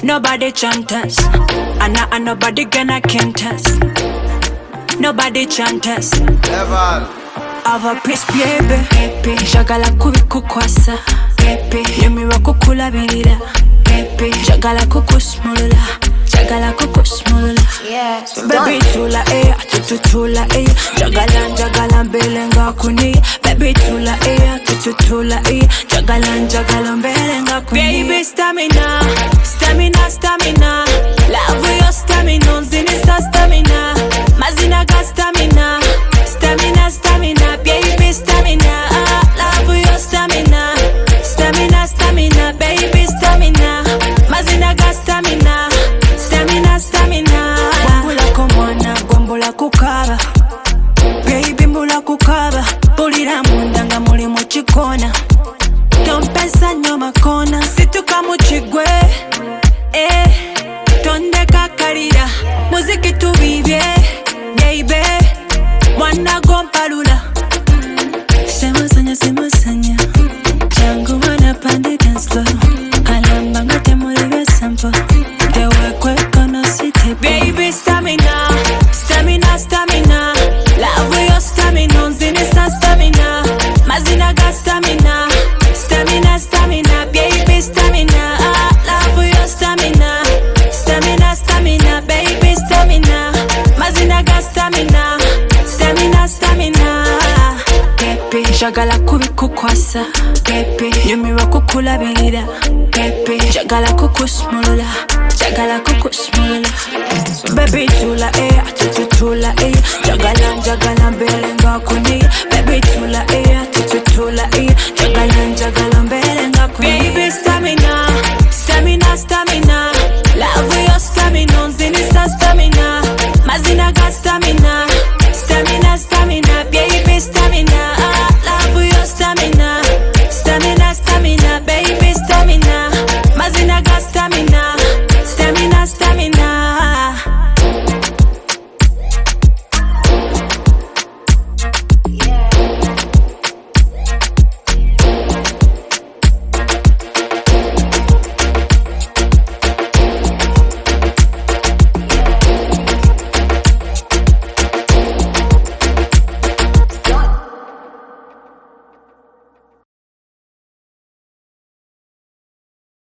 Nobody chant us, and nobody gonna can't us. Nobody chant us. Level. Have a peace, baby. Jagala kubikukwasa, baby. Yemiwa kukulabirira, baby. Jagala kukusmulula, jagala kukusmulula. Yeah, so baby tula tutula jagala mbelenga kuni. Baby tula tutula jagala mbelenga kuni. Baby stamina, stamina, stamina. Love your stamina, zinisa stamina. Mazina ga stamina, stamina, stamina. Baby stamina, love your stamina, stamina, stamina. Baby stamina, mazina ga stamina, stamina, stamina. Bambula komwana, bambula kukaba. Baby mbula kukaba, bulira munda nga muli mu kikona. Tompesa nnyo makona, situka mu kigwe. Tondeka kalira, muziki tubibye, baby. Mwana gompalula. Semusanya, jangu wana pande dance floor. Kalamba ngate mulibye sample, tewe kwe kono site. Baby stamina, stamina, stamina. Love your stamina, zinisa stamina. Mazina ga stamina, stamina, stamina. Baby stamina, love your stamina, stamina, stamina. Baby stamina, mazina ga stamina, stamina, stamina. Baby, jagala kubikukwasa, baby. Yumiwa kukulabirira, baby. Jagala kukusmulula, jagala kukusmulula. So baby tula tutula jagala mbelenga kuni.